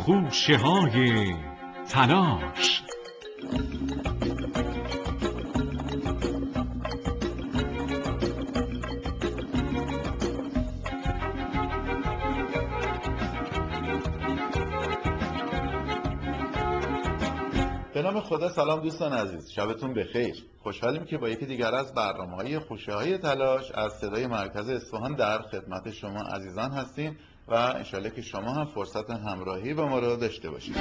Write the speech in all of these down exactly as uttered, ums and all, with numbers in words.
خوشه های تلاش. به نام خدا. سلام دوستان عزیز، شبتون بخیر. خوشحالیم که با یکی دیگر از برنامه‌های خوشه های تلاش از صدای مرکز اصفهان در خدمت شما عزیزان هستیم و انشالله که شما هم فرصت همراهی با ما رو داشته باشید.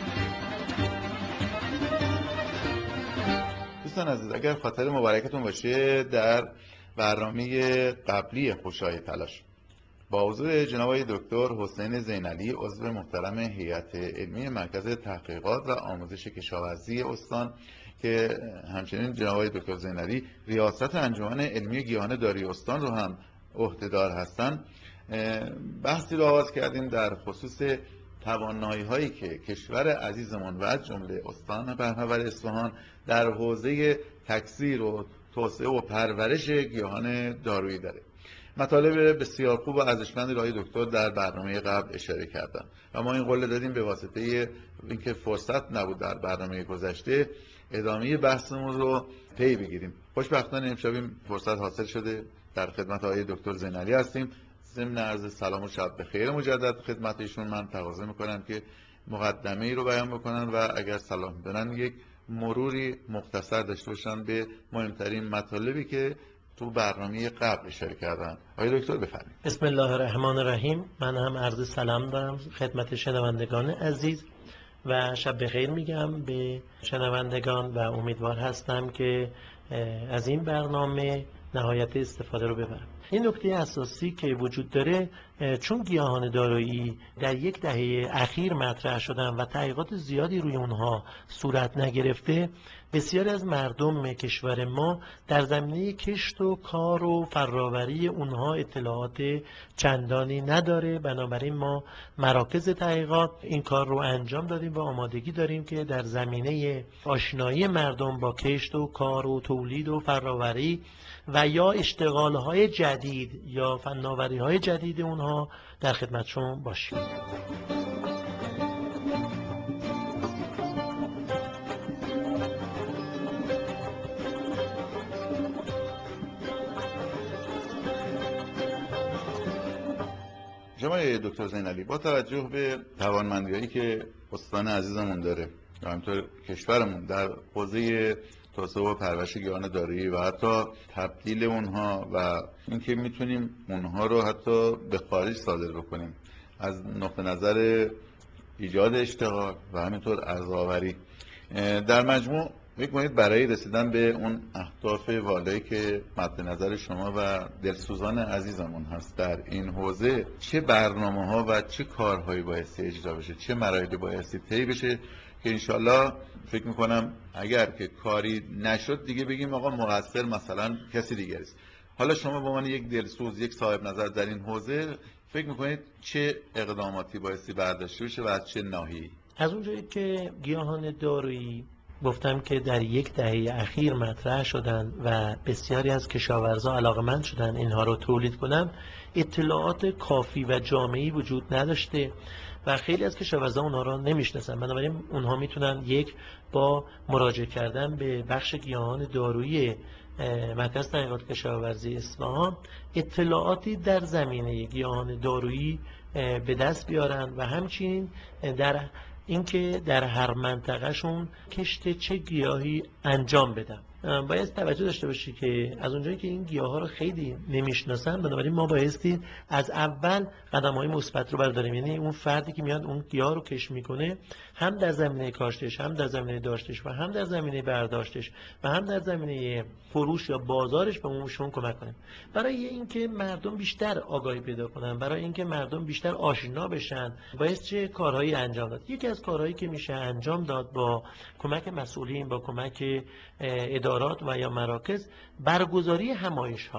دوستان عزیز، اگر خاطر مبارکتون باشه، در برنامه قبلی خوشه های تلاش با حضور جناب آقای دکتر حسین زینعلی، عضو محترم هیئت علمی مرکز تحقیقات و آموزش کشاورزی استان، که همچنین جناب آقای دکتر زینعلی ریاست انجمن علمی گیاهان دارویی استان رو هم عهدهدار هستند، بحثی رو آغاز کردیم در خصوص توانایی هایی که کشور عزیزمون و از جمله استان پهناور اصفهان در حوزه تکثیر و توسعه و پرورش گیاهان دارویی داره. مطالب بسیار خوب و ارزشمندی رای دکتر در برنامه قبل اشاره کردن و ما این قول دادیم به واسطه اینکه فرصت نبود در برنامه گذشته ادامه بحثمون رو پی بگیریم. خوشبختانه امشب فرصت حاصل شده. در خدمت آقای دکتر زینعلی هستیم. ضمن عرض سلام و شب بخیر مجدد خدمت ایشون من تقاضا میکنم که مقدمه ای رو بیان بکنن و اگر صلاح می‌دونن یک مروری مختصر داشته باشن به مهمترین مطالبی که تو برنامه قبل اشاره کردن. آقای دکتر بفرمایید. بسم الله الرحمن الرحیم. من هم عرض سلام دارم خدمت شنوندگان عزیز و شب بخیر میگم به شنوندگان و امیدوار هستم که از این برنامه نهایت استفاده رو ببرم. این نکته اساسی که وجود داره، چون گیاهان دارویی در یک دهه اخیر مطرح شدن و تحقیقات زیادی روی اونها صورت نگرفته، بسیاری از مردم کشور ما در زمینه کشت و کار و فراوری اونها اطلاعات چندانی نداره. بنابراین ما مراکز تحقیقات این کار رو انجام دادیم و آمادگی داریم که در زمینه آشنایی مردم با کشت و کار و تولید و فراوری و یا اشتغال‌های جدید یا فناوری‌های جدید اونها در خدمتشون باشیم. جناب دکتر زینعلی، با توجه به توانمندی‌هایی که استان عزیزمون داره و همینطور کشورمون در حوزه توسعه و پرورش گیاهان دارویی و حتی تبدیل اونها و اینکه میتونیم اونها رو حتی به خارج صادر بکنیم از نقطه نظر ایجاد اشتغال و همینطور ارزآوری، در مجموع فکر کنید برای رسیدن به اون اهداف والایی که مد نظر شما و دلسوزان عزیزمون هست در این حوزه، چه برنامه ها و چه کارهایی بایستی اجرا بشه، چه مراحلی بایستی طی بشه که انشالله فکر میکنم اگر که کاری نشد دیگه بگیم آقا مقصر مثلا کسی دیگه است. حالا شما به عنوان یک دلسوز، یک صاحب نظر در این حوزه، فکر میکنید چه اقداماتی بایستی برداشته بشه و از چه ناحیه‌ای؟ از اونجایی که گیاهان دارویی گفتم که در یک دهه اخیر مطرح شدن و بسیاری از کشاورزا علاقمند شدن اینها رو تولید کنن، اطلاعات کافی و جامعی وجود نداشته و خیلی از کشاورزا اونها رو نمیشناسن. بنابراین اونها میتونن یک با مراجعه کردن به بخش گیاهان دارویی مرکز تحقیقات کشاورزی اصفهان اطلاعاتی در زمینه گیاهان دارویی به دست بیارن و همچنین در اینکه در هر منطقهشون کشت چه گیاهی انجام بدن. باید توجه داشته باشی که از اونجایی که این گیاها رو خیلی نمیشناسن، بنابراین ما بایستی از اول قدم‌های مثبت رو برداریم. یعنی اون فردی که میاد اون گیاه رو کشت میکنه، هم در زمینه کاشتش، هم در زمینه داشتش و هم در زمینه برداشتش و هم در زمینه فروش یا بازارش به اونشون کمک کنیم. برای اینکه مردم بیشتر آگاهی پیدا کنن، برای اینکه مردم بیشتر آشنا بشن، باید چه کارهایی انجام داد. یکی از کارهایی که میشه انجام داد با کمک مسئولین، با کمک ادارات و یا مراکز، برگزاری همایش هاست.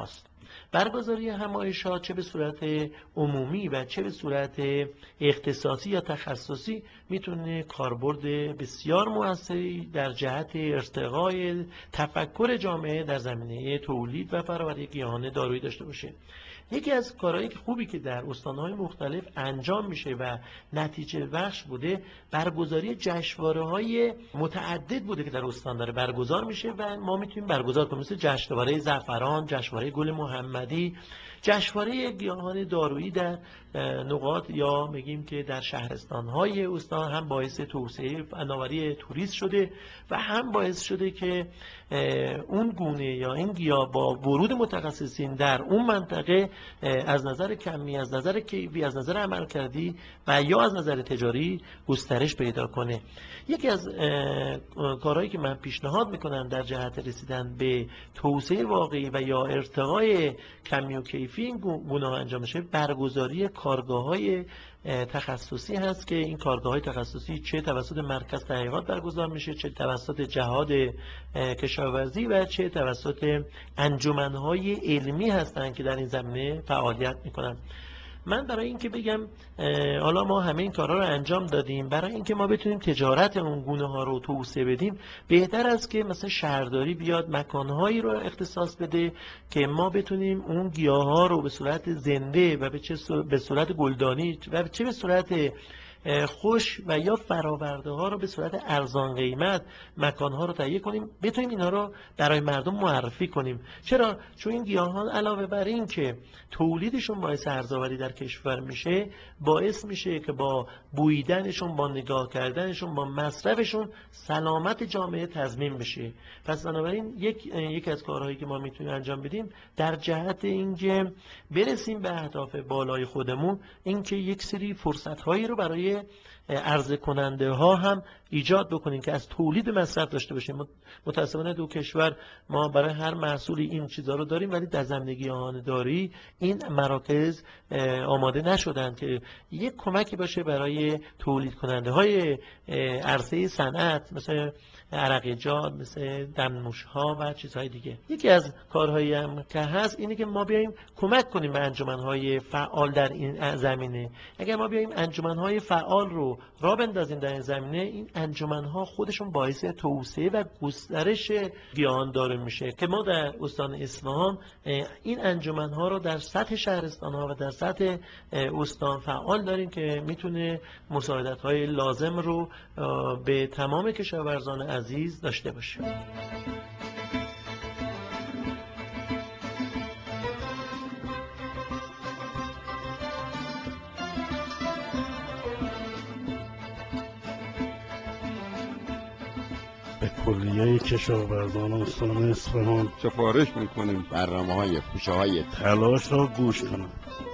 برگزاری همایش‌ها چه به صورت عمومی و چه به صورت اختصاصی یا تخصصی میتونه کاربرد بسیار موثری در جهت ارتقای تفکر جامعه در زمینه تولید و فرآوری گیاهان دارویی داشته باشه. یکی از کارهایی که خوبی که در استان‌های مختلف انجام میشه و نتیجه بخش بوده برگزاری جشنواره‌های متعدد بوده که در استان داره برگزار میشه و ما میتونیم برگزار کنیم، مثل جشنواره زعفران، جشنواره گل محمدی، جشنواره گیاهان دارویی در نقاط یا میگیم که در شهرستان‌های استان هم باعث توسعه فناوری توریست شده و هم باعث شده که اون گونه یا این گیاه با ورود متخصصین در اون منطقه از نظر کمی، از نظر کیفی، از نظر عملکردی و یا از نظر تجاری گسترش پیدا کنه. یکی از کارهایی که من پیشنهاد میکنم در جهت رسیدن به توسعه واقعی و یا ارتقای کمی و کیفی این گونه ها انجام میشه برگزاری کارگاه‌های تخصصی هست که این کارگاه‌های تخصصی چه توسط مرکز تحقیقات برگزار میشه، چه توسط جهاد کشاورزی و چه توسط انجمن‌های علمی هستند که در این زمینه فعالیت میکنن. من برای اینکه بگم حالا ما همه این کارها رو انجام دادیم، برای اینکه ما بتونیم تجارت اون گونه ها رو توسعه بدیم، بهتر است که مثلا شهرداری بیاد مکانهایی رو اختصاص بده که ما بتونیم اون گیاه ها رو به صورت زنده و به چه به صورت گلدانی و چه به صورت خوش و یا فراورده ها رو به صورت ارزان قیمت مکان ها رو تهیه کنیم، بتونیم اینا رو برای مردم معرفی کنیم. چرا؟ چون این گیاهان علاوه بر این که تولیدشون باعث ارزآوری در کشور میشه، باعث میشه که با بویدنشون، با نگاه کردنشون، با مصرفشون سلامت جامعه تضمین بشه. پس بنابراین یک یک از کارهایی که ما میتونیم انجام بدیم در جهت اینکه برسیم به اهداف بالای خودمون، اینکه یک سری فرصت هایی رو برای عرضه کننده ها هم ایجاد بکنیم که از تولید مصرف داشته باشیم. متاسفانه دو کشور ما برای هر محصولی این چیزا رو داریم، ولی در زمینه گیاهان دارویی این مراکز آماده نشدن که یک کمکی باشه برای تولید کننده های عرصه صنعت، مثل عرقیجات، مثل دمنوش ها و چیزهای دیگه. یکی از کارهایی هم که هست اینه که ما بیایم کمک کنیم به انجمن‌های فعال در این زمینه. اگر ما بیایم انجمن‌های فعال رو راه بندازیم در این زمینه، این انجمن‌ها خودشون باعث توسعه و گسترش گیاهان دارویی میشه که ما در استان اصفهان این انجمن‌ها رو در سطح شهرستان‌ها و در سطح استان فعال داریم که میتونه مساعدت‌های لازم رو به تمام کشاورزان عزیز داشته باشه. به کلیه کشاورزان استان اصفهان سفارش میکنیم برنامه‌های پوشه‌های تلاش را گوش کنند.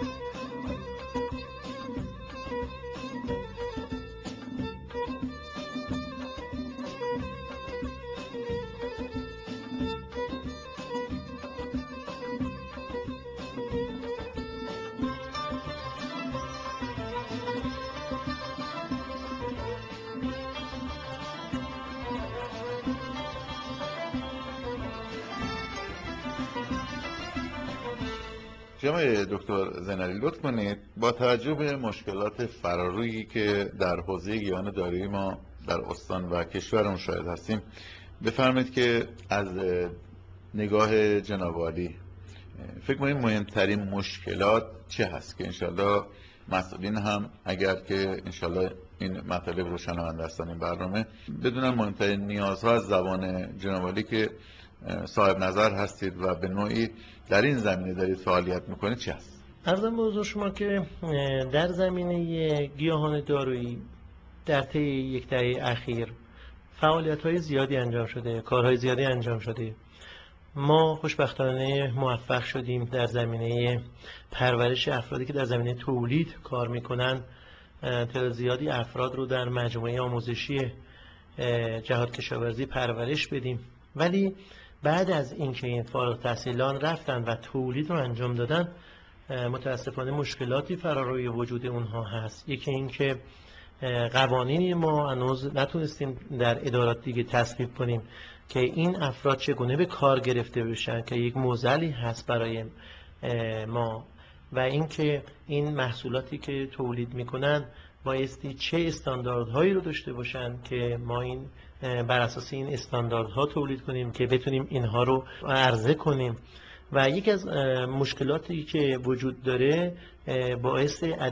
جناب دکتر زینالی، لطف کنید با توجه به مشکلات فرارویی که در حوزه گیاهان دارویی ما در استان و کشورمون شاهد هستیم، بفرمایید که از نگاه جناب عالی فکر کنید مهمترین مشکلات چه هست که انشالله مسئولین هم اگر که انشالله این مطالب رو شنونده هستن این برنامه بدونن مهمترین نیازها از زبان جناب عالی که صاحب نظر هستید و به نوعی در این زمینه دارید فعالیت میکنید چه هست؟ عرضم به حضور شما که در زمینه گیاهان دارویی در طی یک دهه اخیر فعالیت‌های زیادی انجام شده، کارهای زیادی انجام شده. ما خوشبختانه موفق شدیم در زمینه پرورش افرادی که در زمینه تولید کار میکنن تعداد زیادی افراد رو در مجموعه آموزشی جهاد کشاورزی پرورش بدیم، ولی بعد از اینکه این فارغ التحصیلان رفتن و تولید رو انجام دادن متاسفانه مشکلاتی فراروی وجود اونها هست. یکی این که قوانینی ما هنوز نتونستیم در ادارات دیگه تصویب کنیم که این افراد چگونه به کار گرفته بشن، که یک معضلی هست برای ما و اینکه این محصولاتی که تولید میکنن بایستی چه استانداردهایی رو داشته باشن که ما این بر اساس این استانداردها تولید کنیم که بتونیم اینها رو عرضه کنیم. و یکی از مشکلاتی که وجود داره باعث